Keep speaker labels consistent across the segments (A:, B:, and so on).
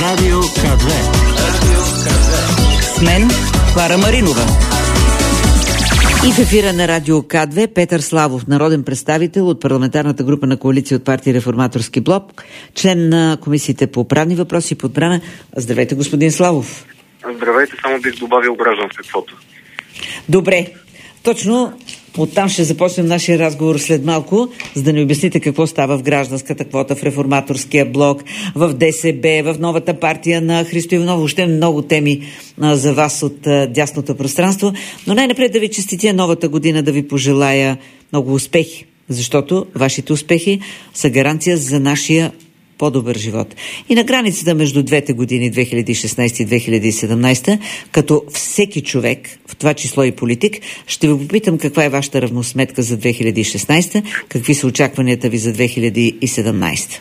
A: Радио К2.
B: С мен Клара Маринова. И в ефира на Радио К2 Петър Славов, народен представител от парламентарната група на коалиция от партия Реформаторски блок, член на комисиите по правни въпроси и по отбрана. Здравейте, господин Славов.
C: Здравейте, само бих добавил гражданството.
B: Добре, точно оттам ще започнем нашия разговор след малко, за да ни обясните какво става в гражданската квота, в Реформаторския блок, в ДСБ, в новата партия на Христо Иванов. Още много теми за вас от дясното пространство. Но най-напред да ви честитя новата година, да ви пожелая много успехи, защото вашите успехи са гаранция за нашия по-добър живот. И на границата между двете години, 2016 и 2017, като всеки човек, в това число и политик, ще ви попитам каква е вашата равносметка за 2016, какви са очакванията ви за 2017.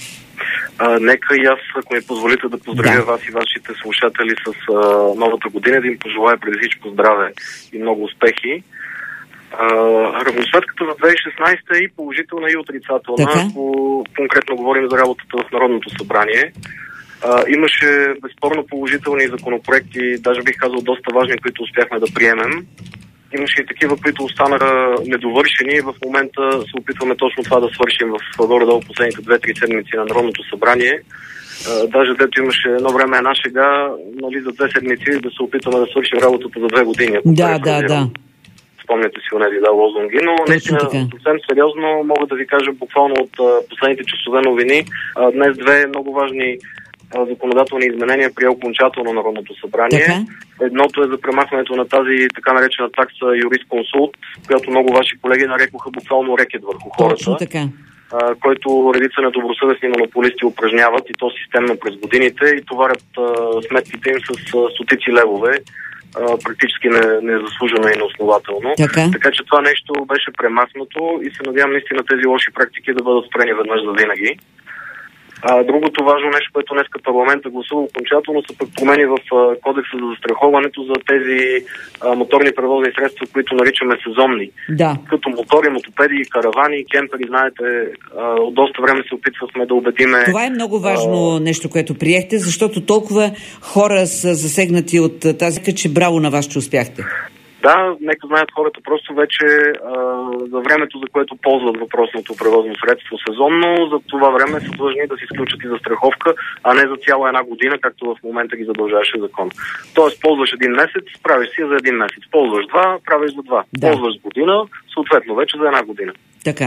C: Нека и аз, ако ми позволите, да поздравя вас и вашите слушатели с новата година, да им пожелая преди всичко здраве и много успехи. Равносметката за 2016 е и положителна, и отрицателна. Ако конкретно говорим за работата в Народното събрание, имаше безспорно положителни законопроекти, даже бих казал доста важни, които успяхме да приемем. Имаше и такива, които останаха недовършени и в момента се опитваме точно това да свършим в горе-долу последните 2-3 седмици на Народното събрание. Даже дето имаше едно време една шега, нали, за 2 седмици да се опитваме да свършим работата за 2 години.
B: Да.
C: Спомняте си онези лозунги, но наистина съвсем сериозно мога да ви кажа буквално от последните часове новини. Днес 2 много важни законодателни изменения прие окончателно Народното събрание. Едното е за премахването на тази така наречена такса юрисконсулт, която много ваши колеги нарекоха буквално рекет върху хората, който редица недобросъвестни монополисти упражняват и то системно през годините и товарят сметките им с стотици левове, практически незаслужено и неоснователно. Така че това нещо беше премахнато и се надявам наистина тези лоши практики да бъдат спрени веднъж за винаги. Другото важно нещо, което днеска парламента гласува окончателно, са пък промени в кодекса за застраховането за тези моторни превозни средства, които наричаме сезонни. Като мотори, мотопеди, каравани, кемпери, знаете, от доста време се опитвахме да убедиме.
B: Това е много важно нещо, което приехте, защото толкова хора са засегнати от тази, че браво на вас, че успяхте.
C: Да, нека знаят хората просто вече за времето, за което ползват въпросното превозно средство сезонно, за това време са длъжни да си изключат и застраховка, а не за цяла една година, както в момента ги задължаваше закон. Тоест, ползваш 1 месец, правиш си за 1 месец. Ползваш 2, правиш за 2. Ползваш година, съответно вече за 1 година.
B: Така.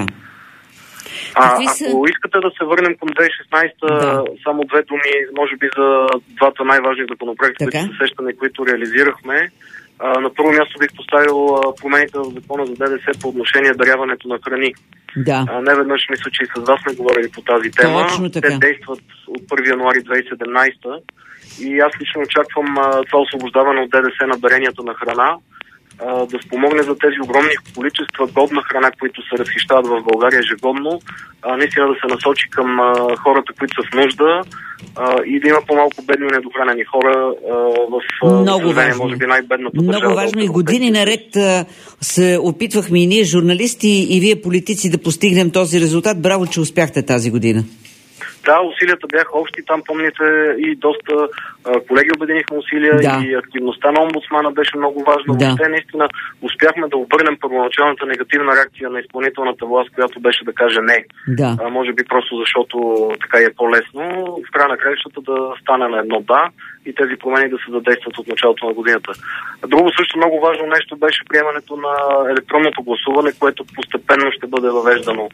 C: Ако искате да се върнем към 2016, само 2 думи, може би за двата най-важни законопроекта, които се сещаме, които реализирахме. На първо място бих поставил промените в закона за ДДС по отношение даряването на храни. Не веднъж мисля, че и с вас сме говорили по тази тема. Те действат от 1 януари 2017 и аз лично очаквам това освобождаване от ДДС на даренията на храна да спомогне за тези огромни количества годна храна, които се разхищават в България ежегодно, наистина да се насочи към хората, които са в нужда и да има по-малко бедни и недохранени хора в Словения, може би най-бедната държава.
B: Много важно и години наред се опитвахме и ние, журналисти, и вие, политици, да постигнем този резултат. Браво, че успяхте тази година.
C: Да, усилията бяха общи, там помните и доста колеги обединихме усилия и активността на омбудсмана беше много важна. Въобще наистина успяхме да обърнем първоначалната негативна реакция на изпълнителната власт, която беше да каже не. Може би просто защото така е по-лесно. В края на краищата да стане на едно да и тези промени да се задействат от началото на годината. Друго също много важно нещо беше приемането на електронното гласуване, което постепенно ще бъде въвеждано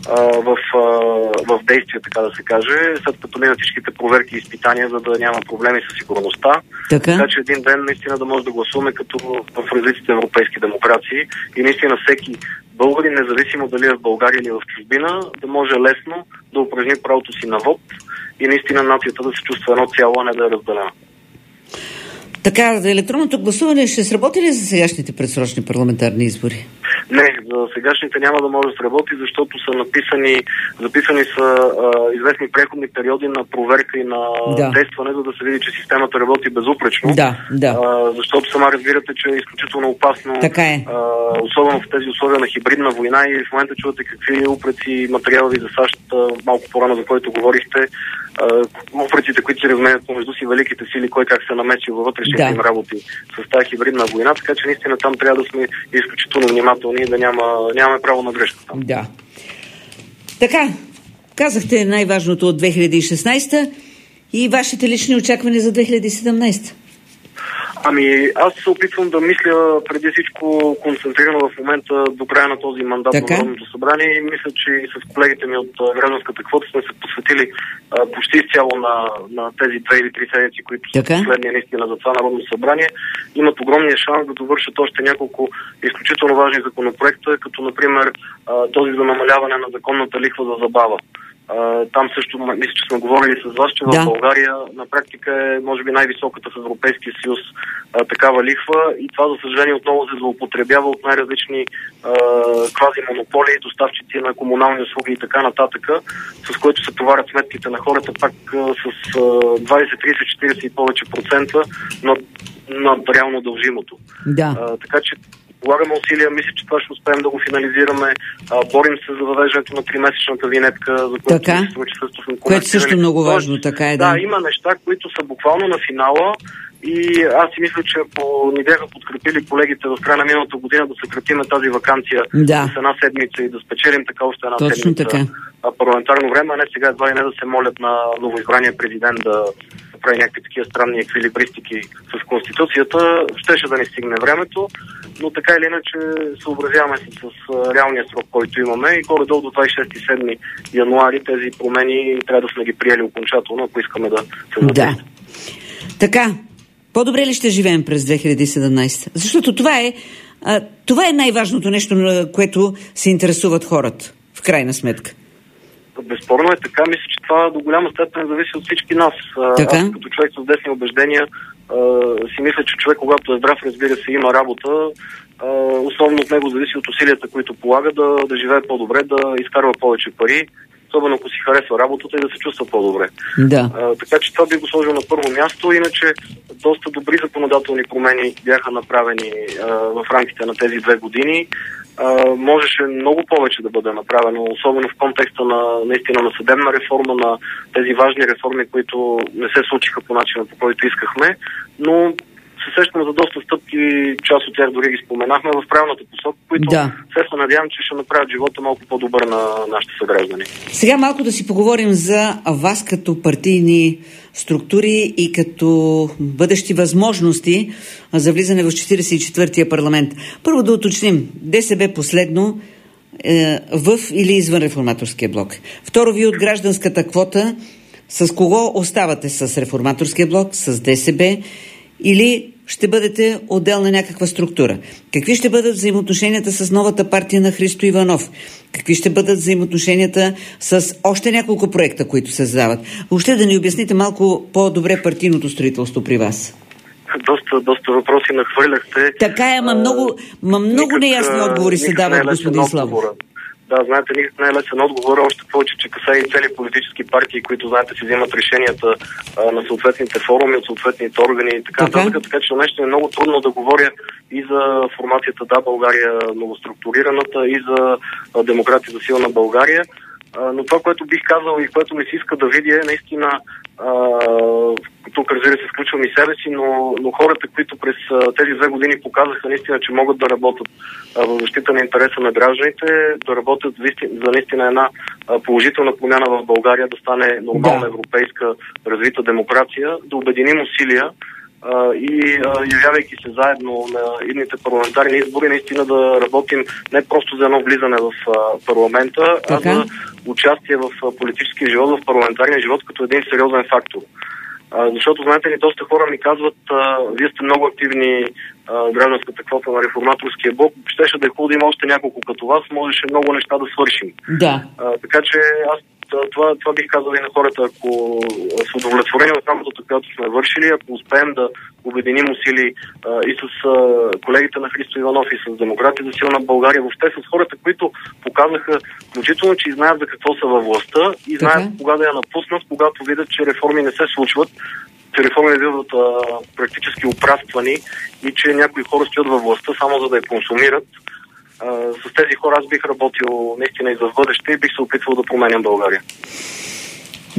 C: в действие, така да се каже, след като минат всичките проверки и изпитания, за да няма проблеми с сигурността. Така че един ден наистина да може да гласуваме като в различните европейски демокрации и наистина всеки българин, независимо дали е в България или в чужбина, да може лесно да упражни правото си на вод и наистина нацията да се чувства едно цяло, а не да е разделена.
B: Така, за електронното гласуване ще сработи ли за сегашните предсрочни парламентарни избори?
C: Не, за сегашните няма да може да сработи, защото са записани са известни преходни периоди на проверка и на тестване, за да се види, че системата работи безупречно. Защото сама разбирате, че е изключително опасно, особено в тези условия на хибридна война и в момента чувате какви упреци материали за САЩ, малко по-рано за който говорихте, упреците, които се разменят помежду си великите сили, кой как се намеси във вътрешните им работи с тази хибридна война, така че наистина там трябва да сме изключително внимателни и да нямаме право на грешка там.
B: Да. Така, казахте най-важното от 2016 и вашите лични очаквания за 2017.
C: Аз се опитвам да мисля преди всичко концентрирано в момента до края на този мандат на Народното събрание и мисля, че и с колегите ми от гражданската квота сме се посветили почти изцяло на тези 2 или 3 седмици, които са последния наистина за това Народно събрание. Имат огромния шанс да довършат още няколко изключително важни законопроекта, като например този за намаляване на законната лихва за забава. Там също, мисля, че сме говорили с вас, че в България на практика е, може би, най-високата в Европейския съюз такава лихва и това, за съжаление, отново се злоупотребява от най-различни квазимонополи, доставчици на комунални услуги и така нататък, с което се товарят сметките на хората пак с 20, 30, 40 и повече процента над реално дължимото. Така че полагаме усилия, мисля, че това ще успеем да го финализираме. Борим се за въвеждането на 3-месечната винетка, за
B: което също много важно, така е.
C: Да, има неща, които са буквално на финала и аз си мисля, че ако ни бяха подкрепили колегите в края на миналата година да съкратиме тази ваканция с една седмица и да спечелим така още една седмица парламентарно време, а не сега едва и не да се молят на новоизбрания президент да прави някакви такива странни еквилибристики с Конституцията, щеше да не стигне времето, но така или иначе съобразяваме се с реалния срок, който имаме и горе-долу до 26-7 януари тези промени трябва да сме ги приели окончателно, ако искаме да се задействат.
B: Така, по-добре ли ще живеем през 2017? Защото това е най-важното нещо, на което се интересуват хората, в крайна сметка.
C: Безспорно е така. Мисля, че това до голяма степен зависи от всички нас. Аз като човек с десни убеждения си мисля, че човек, когато е здрав, разбира се, има работа, основно от него зависи от усилията, които полага да живее по-добре, да изкарва повече пари, особено ако си харесва работата и да се чувства по-добре. Така че това би го сложил на първо място. Иначе доста добри законодателни промени бяха направени в рамките на тези 2 години. Можеше много повече да бъде направено, особено в контекста наистина на съдебна реформа, на тези важни реформи, които не се случиха по начина, по който искахме, но се сещам за доста стъпки, част от тях дори ги споменахме в правилната посока, които се надявам, че ще направят живота малко по-добър на нашите съграждани.
B: Сега малко да си поговорим за вас като партийни структури и като бъдещи възможности за влизане в 44-тия парламент. Първо да уточним, ДСБ последно в или извън реформаторския блок. Второ, вие от гражданската квота, с кого оставате? С реформаторския блок, с ДСБ или ще бъдете отделна някаква структура? Какви ще бъдат взаимоотношенията с новата партия на Христо Иванов? Какви ще бъдат взаимоотношенията с още няколко проекта, които се създават? Въобще да ни обясните малко по-добре партийното строителство при вас.
C: Доста въпроси нахвърляхте.
B: Така е, много неясни отговори се дават, господин Славов.
C: Да, знаете, никак не е лесен отговор, още повече, че касае и цели политически партии, които, знаете, си вземат решенията на съответните форуми, от съответните органи и така нататък. Така че нещо е много трудно да говоря и за формацията Да, България новоструктурираната, и за Демократи за силна България. Но това, което бих казал и което ми се иска да видя е наистина, тук разбира се включвам и себе си, но хората, които през тези 2 години показаха наистина, че могат да работят в защита на интереса на гражданите, да работят за наистина една положителна промяна в България, да стане нормална европейска развита демокрация, да обединим усилия и явявайки се заедно на идните парламентарни избори, наистина да работим не просто за едно влизане в парламента, а за участие в политическия живот, в парламентарния живот като един сериозен фактор. Защото, знаете ли, доста хора ми казват, вие сте много активни гражданската квота на реформаторския блок, щеше да е хубаво да има още няколко като вас, можеше много неща да свършим. Така че аз това бих казал и на хората, ако с удовлетворение от работата, която сме вършили, ако успеем да обединим усили и с колегите на Христо Иванов, и с Демократи за силна България, въобще с хората, които показаха включително, че знаят за какво са във властта и знаят кога да я напуснат, когато видят, че реформи не се случват, че реформи биват практически опраствани и че някои хора стоят във властта само за да я консумират. С тези хора аз бих работил наистина и за бъдеще и бих се опитвал да променям България.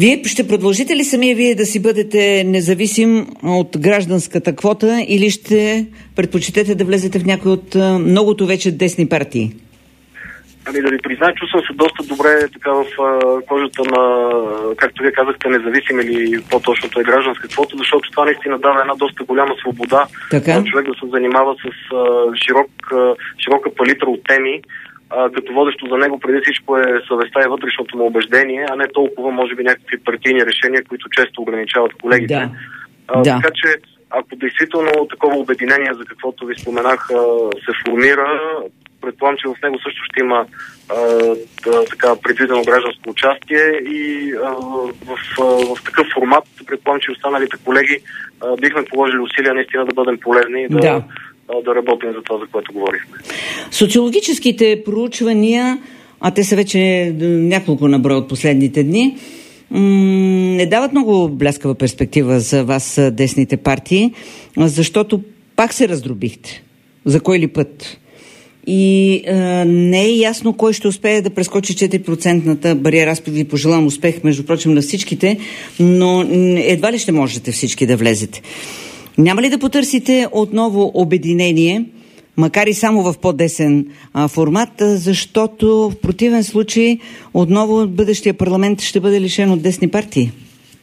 B: Вие ще продължите ли самия вие да си бъдете независим от гражданската квота или ще предпочитете да влезете в някои от многото вече десни партии?
C: Ами да ви призная, чувствам се доста добре така в кожата на, както вие казахте, независим или по-точното е гражданска квота, защото това наистина дава една доста голяма свобода на човек да се занимава с широка палитра от теми, като водещо за него преди всичко е съвестта и вътрешното му убеждение, а не толкова, може би, някакви партийни решения, които често ограничават колегите. Така че, ако действително такова обединение, за каквото ви споменах, се формира, предполагам, че в него също ще има така предвидено гражданско участие и в такъв формат, предполагам, че останалите колеги бихме положили усилия наистина да бъдем полезни и да работим за това, за което говорихме.
B: Социологическите проучвания, а те са вече няколко на брой от последните дни, не дават много бляскава перспектива за вас, десните партии, защото пак се раздробихте. За кой ли път? И не е ясно кой ще успее да прескочи 4% бариера. Аз ви пожелавам успех, между прочим, на всичките, но едва ли ще можете всички да влезете. Няма ли да потърсите отново обединение, макар и само в по-десен формат, защото в противен случай отново бъдещия парламент ще бъде лишен от десни партии?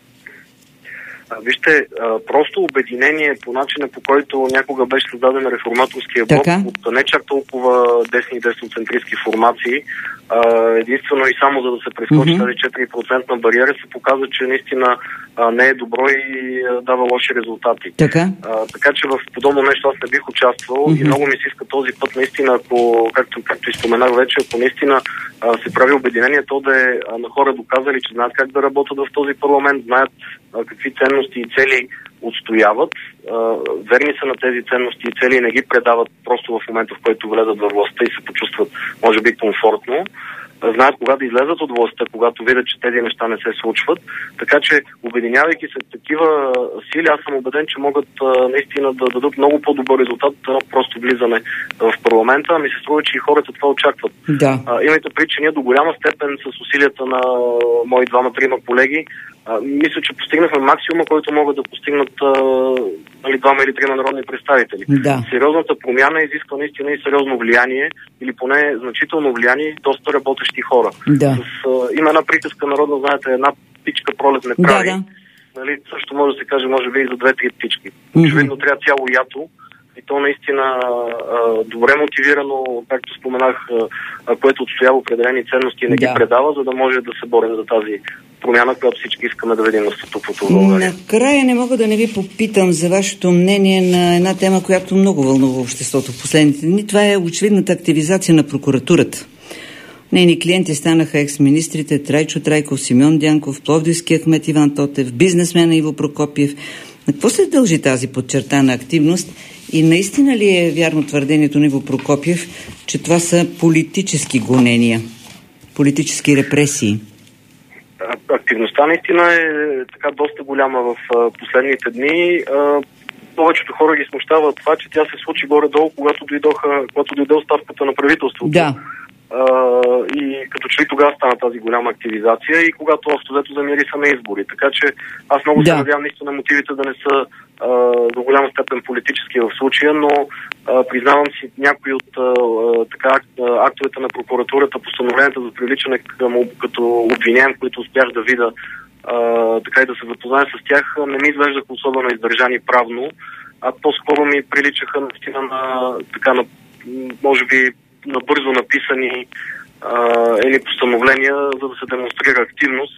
C: Вижте, просто обединение по начина, по който някога беше създаден реформаторския блок от не чак толкова десни и десноцентристски формации, единствено и само за да се прескочи тази 4% бариера, се показва, че наистина не е добро и дава лоши резултати. Така че в подобно нещо аз не бих участвал и много ми се иска този път наистина, ако, както и споменах вече, ако наистина се прави обединение, то да е на хора доказали, че знаят как да работят в този парламент, знаят какви ценности и цели отстояват, верни са на тези ценности и цели и не ги предават просто в момента, в който влезат във властта и се почувстват, може би, комфортно. Знаят кога да излезат от властта, когато видят, че тези неща не се случват. Така че, обединявайки се такива сили, аз съм убеден, че могат наистина да дадат много по-добър резултат от просто влизане в парламента. А ми се струва, че и хората това очакват. Имайте предвид, че ние до голяма степен с усилията на мои двама-трима колеги мисля, че постигнахме максимума, който могат да постигнат двама или трима народни представители. Сериозната промяна изисква наистина и сериозно влияние, или поне значително влияние и доста работещи хора. Има една приказка народна, знаете, една птичка пролет не прави. Също може да се каже, може би и за 2-3 птички. Очевидно трябва цяло ято. И то наистина добре мотивирано, както споменах, което отстоява определени ценности и не ги предава, за да може да се борим за тази промяна, която всички искаме да видим на статуквото в България.
B: Накрая не мога да не ви попитам за вашето мнение на една тема, която много вълнува обществото в последните дни. Това е очевидната активизация на прокуратурата. Нейни клиенти станаха екс-министрите Трайчо Трайков, Симеон Дянков, пловдивския кмет Иван Тотев, бизнесмена Иво Прокопиев. На какво се дължи тази подчертана активност? И наистина ли е вярно твърдението на Иво Прокопиев, че това са политически гонения, политически репресии?
C: Активността наистина е така доста голяма в последните дни. Повечето хора ги смущава това, че тя се случи горе-долу, когато дойде оставката на правителството. И като че ли тогава стана тази голяма активизация и когато общо взето замирисаме избори. Така че аз много се надявам наистина мотивите да не са до голяма степен политически в случая, но признавам си някои от актовете на прокуратурата, постановленията за привличане като обвиняем, които успях да видя така и да се запозная с тях, не ми изглеждаха особено издържани правно, а по-скоро ми приличаха наистина на може би набързо написани постановления, за да се демонстрира активност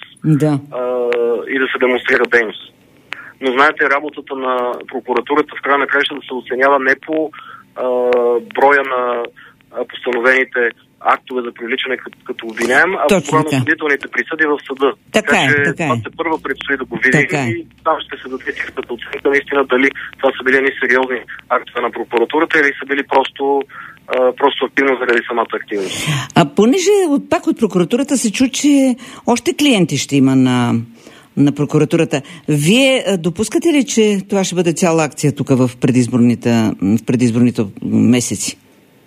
C: и да се демонстрира дейност. Но знаете, работата на прокуратурата в края на краища да се оценява не по броя на постановените актове за привличане като обвиняем, а по броя на съдителните присъди в съда. Така че това се първо предстои да го видим и там ще се даде тихата оценка наистина дали това са били сериозни актове на прокуратурата или са били просто активно заради самата активност.
B: А понеже пак от прокуратурата се чу, че още клиенти ще има на прокуратурата. Вие допускате ли, че това ще бъде цяла акция тук в предизборните месеци?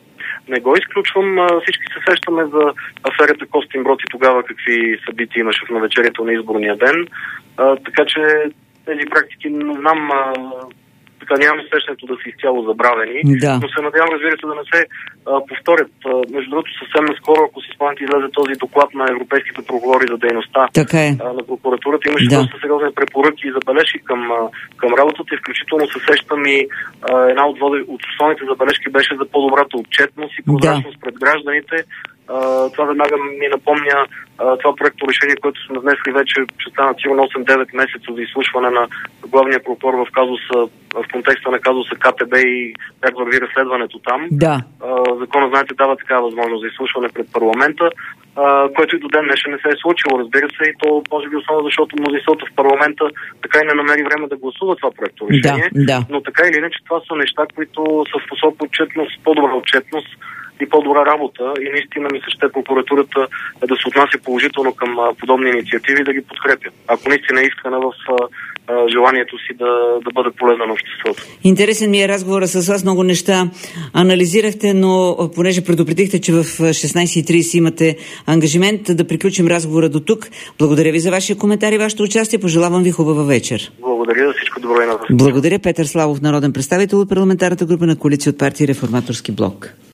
C: не го изключвам. Всички се сещаме за аферата Костинброд и тогава какви събития имаше в навечерието на изборния ден. Така че тези практики не знам, така нямаме усещането да са изцяло забравени, но се надявам, разбира се, да не се повторят. Между другото, съвсем наскоро, ако си спомняте, излезе този доклад на европейските прокурори за дейността на прокуратурата. Имаше доста сериозни препоръки и забележки към работата, и включително се сещам и една от основните забележки беше за по-добрата отчетност и прозрачност пред гражданите. Това веднага ми напомня това проекто решение, което сме внесли вече, ще станат сигурно 8-9 месеца за изслушване на главния прокурор в контекста на казуса КТБ и как върви разследването там. Законът, знаете, дава такава възможност за изслушване пред парламента, което и до ден днешен не се е случило, разбира се, и то може би основно защото мнозинството в парламента така и не намери време да гласува това проекто решение. Но така или иначе това са неща, които са в посока отчетност, по-добра отчетност и по-добра работа, и наистина ми се ще прокуратурата да се отнася положително към подобни инициативи и да ги подкрепя. Ако наистина е искана в желанието си да бъде полезна на обществото.
B: Интересен ми е разговора с вас, много неща анализирахте, но понеже предупредихте, че в 16:30 имате ангажимент, да приключим разговора до тук. Благодаря ви за вашия коментар и вашето участие. Пожелавам ви хубава вечер.
C: Благодаря за всичко добро и на вас.
B: Благодаря. Петър Славов, народен представител от парламентарната група на Коалиция от партия Реформаторски блок.